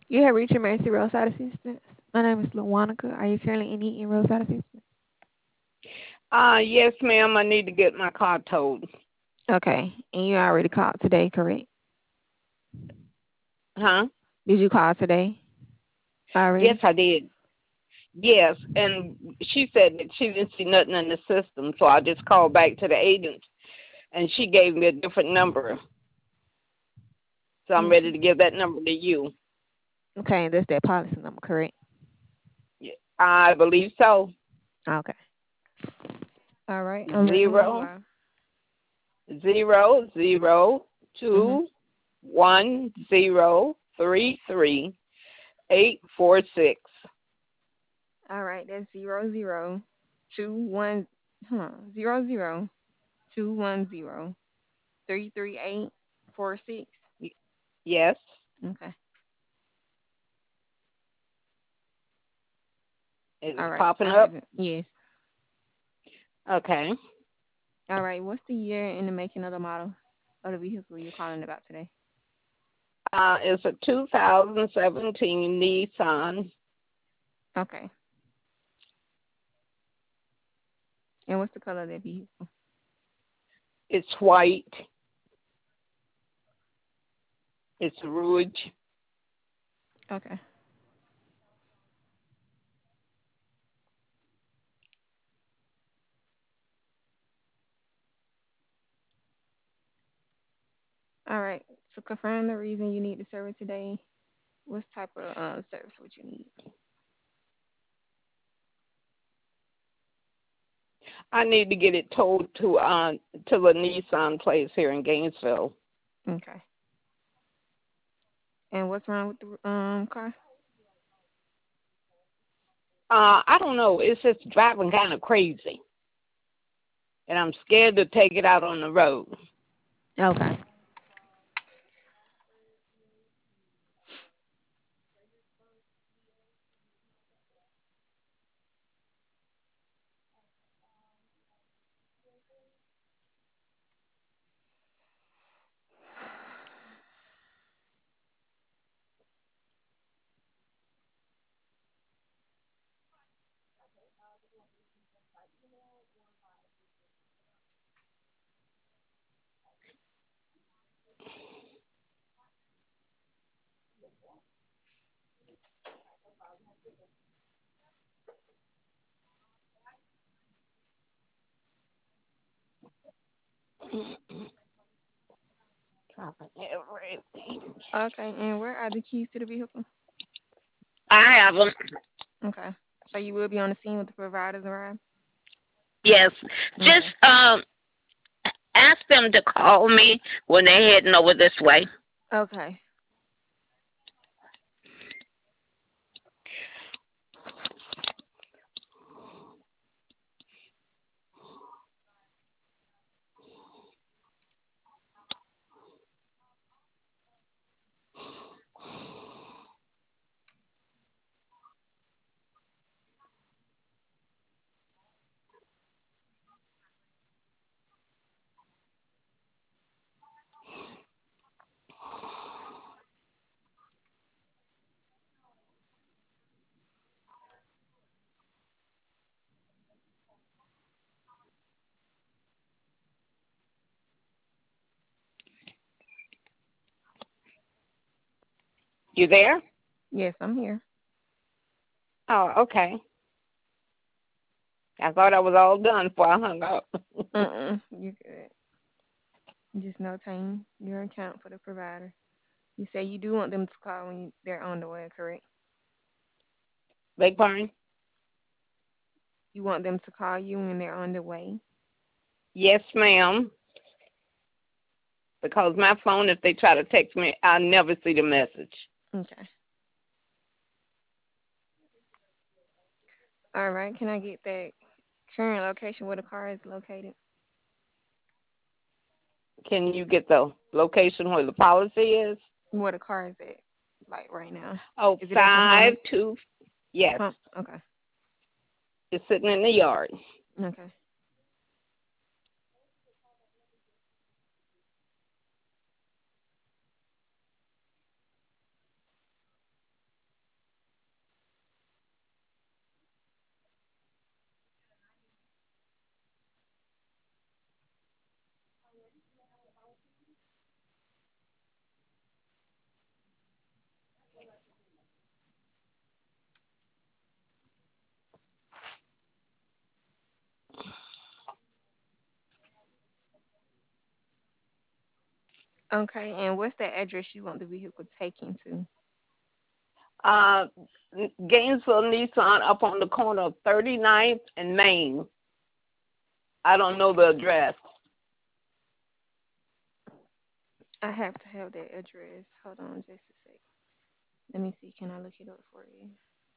You have reached emergency roadside assistance. My name is Lawanica. Are you currently in need of roadside assistance? Yes, ma'am. I need to get my car towed. Okay. And you already called today, correct? Huh? Did you call today Yes, already? I did. Yes, and she said that she didn't see nothing in the system, so I just called back to the agent, and she gave me a different number. So I'm ready Okay. to give that number to you. Okay, and that's that policy number, correct? Yeah, I believe so. Okay. All right. I'm ready when you Zero are. 0 0 Mhm. 2 1 0 3 3 8 4 6. All right. That's 00210. 00210 33846. Yes, Okay. it's All right. popping I up. have it. Yes. Okay. All right. What's the year and the making of the model of the vehicle you're calling about today? It's a 2017 Nissan. Okay. And what's the color of that vehicle? It's white. It's rouge. Okay. All right. To confirm the reason you need the service today, what type of service would you need? I need to get it towed to the Nissan place here in Gainesville. Okay. And what's wrong with the car? I don't know. It's just driving kind of crazy, and I'm scared to take it out on the road. Okay. Dropping everything. Okay. And where are the keys to the vehicle? I have them. Okay. So you will be on the scene with the providers arrive? Yes. Just Okay. ask them to call me when they're heading over this way. Okay. You there? Yes, I'm here. Oh, okay. I thought I was all done before I hung up. You good. Just notating your account for the provider. You say you do want them to call when they're on the way, correct? Beg pardon? You want them to call you when they're on the way? Yes, ma'am. Because my phone, if they try to text me, I never see the message. Okay. All right. Can I get that current location where the car is located? Can you get the location where the policy is? Where the car is at, like right now? Oh, Is it at the five home? two. Yes, Home. Okay. it's sitting in the yard. Okay. Okay, and what's the address you want the vehicle taken to? Uh, Gainesville Nissan up on the corner of 39th and Main. I don't know the address. I have to have that address. Hold on just a sec. Let me see. Can I look it up for you?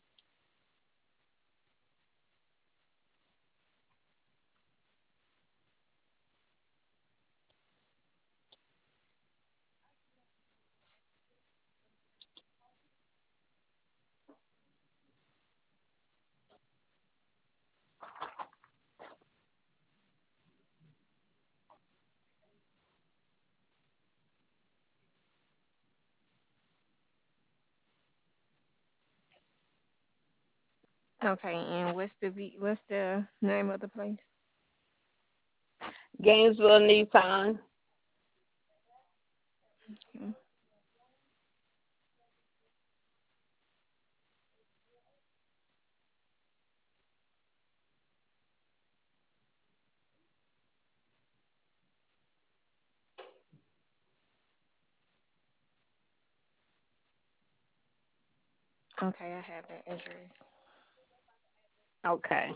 Okay, and what's the name of the place? Gainesville Nissan. Okay. Okay, I have that address. Okay.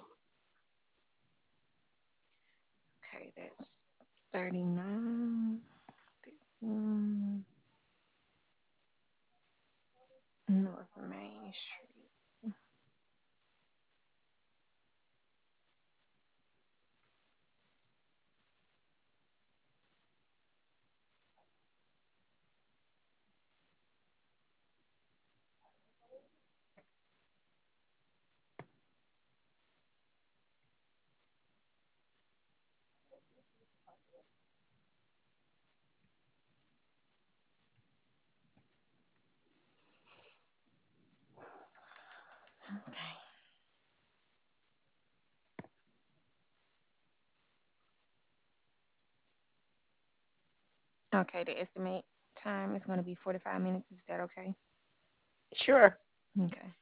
Okay, that's 39 mm, North Main Street. Okay, the estimate time is going to be 45 minutes. Is that okay? Sure. Okay.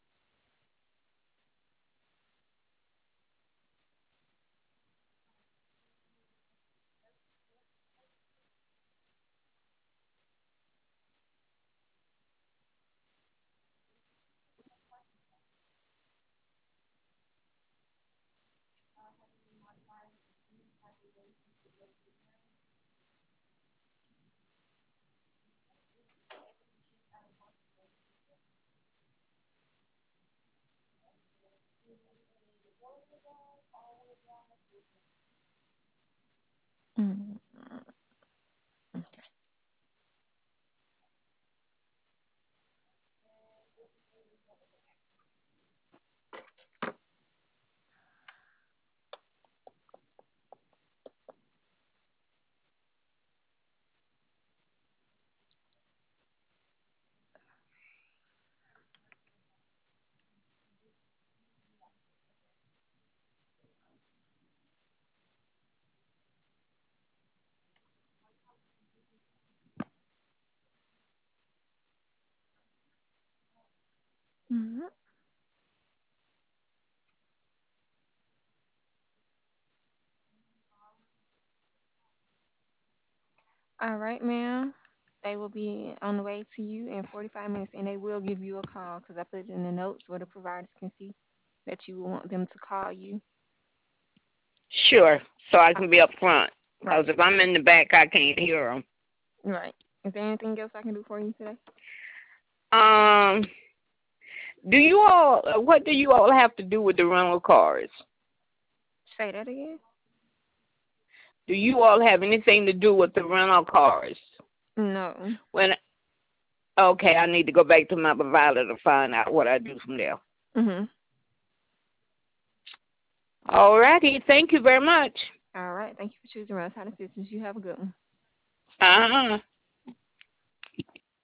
Mm, okay. Mhm. All right, ma'am. They will be on the way to you in 45 minutes, and they will give you a call because I put it in the notes where the providers can see that you will want them to call you. Sure. So I Uh, can be up front. Because Right, if I'm in the back, I can't hear them. right. Is there anything else I can do for you today? Um, what do you all have to do with the rental cars? Say that again. Do you all have anything to do with the rental cars? No. When Okay, I need to go back to my provider to find out what I do from there. Mhm. All righty. Thank you very much. All right. Thank you for choosing Rose How Assistance. You have a good one. Uh-huh.